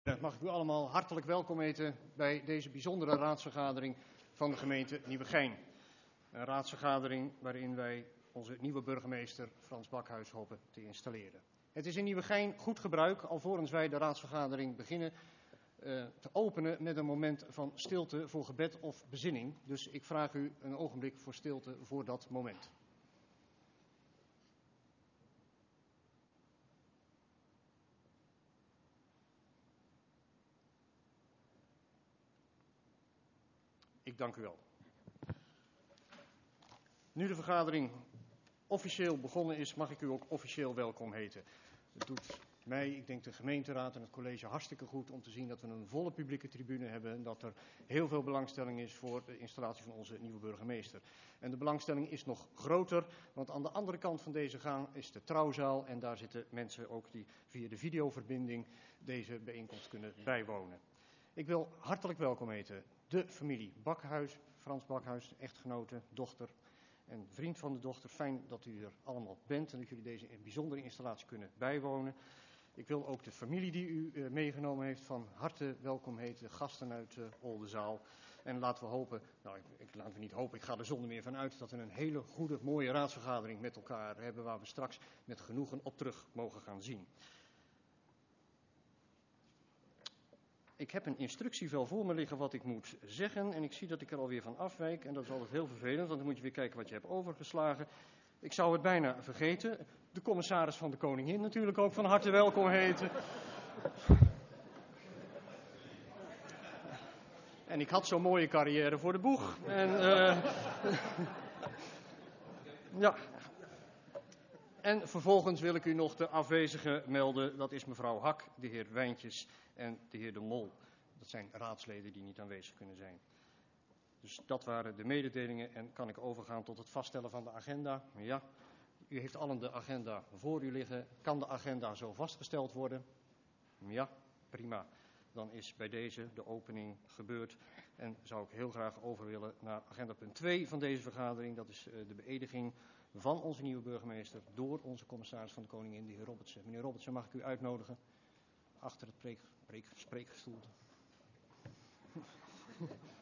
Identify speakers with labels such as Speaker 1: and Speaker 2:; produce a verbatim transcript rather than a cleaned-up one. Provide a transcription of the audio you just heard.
Speaker 1: Mag ik u allemaal hartelijk welkom heten bij deze bijzondere raadsvergadering van de gemeente Nieuwegein. Een raadsvergadering waarin wij onze nieuwe burgemeester Frans Bakhuis hopen te installeren. Het is in Nieuwegein goed gebruik, alvorens wij de raadsvergadering beginnen, uh, te openen met een moment van stilte voor gebed of bezinning. Dus ik vraag u een ogenblik voor stilte voor dat moment. Ik dank u wel. Nu de vergadering officieel begonnen is, mag ik u ook officieel welkom heten. Het doet mij, ik denk de gemeenteraad en het college hartstikke goed om te zien dat we een volle publieke tribune hebben en dat er heel veel belangstelling is voor de installatie van onze nieuwe burgemeester. En de belangstelling is nog groter, want aan de andere kant van deze gang is de trouwzaal en daar zitten mensen ook die via de videoverbinding deze bijeenkomst kunnen bijwonen. Ik wil hartelijk welkom heten de familie Bakhuis, Frans Bakhuis, echtgenote, dochter en vriend van de dochter. Fijn dat u er allemaal bent en dat jullie deze bijzondere installatie kunnen bijwonen. Ik wil ook de familie die u uh, meegenomen heeft van harte welkom heten, gasten uit uh, Oldenzaal. En laten we hopen, nou ik, ik, laten we niet hopen, ik ga er zonder meer van uit dat we een hele goede, mooie raadsvergadering met elkaar hebben waar we straks met genoegen op terug mogen gaan zien. Ik heb een instructievel voor me liggen wat ik moet zeggen en ik zie dat ik er alweer van afwijk en dat is altijd heel vervelend, want dan moet je weer kijken wat je hebt overgeslagen. Ik zou het bijna vergeten. De commissaris van de Koningin natuurlijk ook van harte welkom heten. En ik had zo'n mooie carrière voor de boeg. En, uh, ja. En vervolgens wil ik u nog de afwezigen melden. Dat is mevrouw Hak, de heer Wijntjes en de heer De Mol. Dat zijn raadsleden die niet aanwezig kunnen zijn. Dus dat waren de mededelingen en kan ik overgaan tot het vaststellen van de agenda. Ja, u heeft allen de agenda voor u liggen. Kan de agenda zo vastgesteld worden? Ja, prima. Dan is bij deze de opening gebeurd en zou ik heel graag over willen naar agenda punt twee van deze vergadering. Dat is de beëdiging van onze nieuwe burgemeester door onze commissaris van de Koningin, de heer Robertsen. Meneer Robertsen, mag ik u uitnodigen achter het preek, preek, spreekgestoelte?